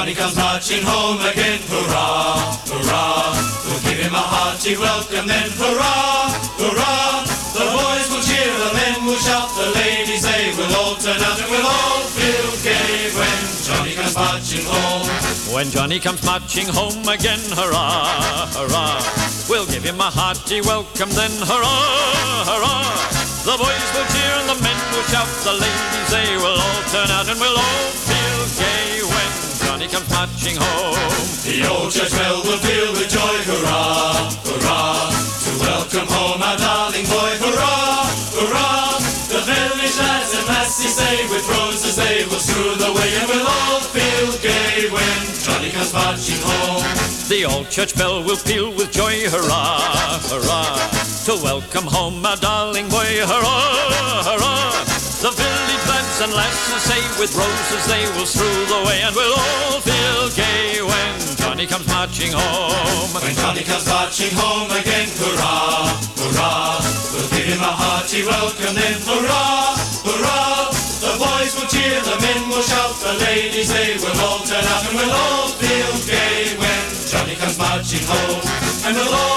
Johnny comes marching home again. Hurrah, hurrah, we'll give him a hearty welcome then. Hurrah, hurrah, the boys will cheer, the men will shout, the ladies they will all turn out, and we'll all feel gay when Johnny comes marching home. When Johnny comes marching home again, hurrah, hurrah, we'll give him a hearty welcome then. Hurrah, hurrah, the boys will cheer and the men will shout, the ladies they will all turn out, and we'll all feel gay when Johnny comes marching home. The old church bell will peal with joy. Hurrah, hurrah, to welcome home our darling boy. Hurrah, hurrah, the village lads and lassies say, with roses they will strew the way, and we'll all feel gay when Johnny comes marching home. The old church bell will peal with joy. Hurrah, hurrah, to welcome home our darling boy. Hurrah, hurrah, the village lads and lasses say, with roses they will strew the way, and we'll all feel gay when Johnny comes marching home. When Johnny comes marching home again, hurrah, hurrah, we'll give him a hearty welcome then. Hurrah, hurrah, the boys will cheer, the men will shout, the ladies they will all turn out, and we'll all feel gay when Johnny comes marching home. And we'll all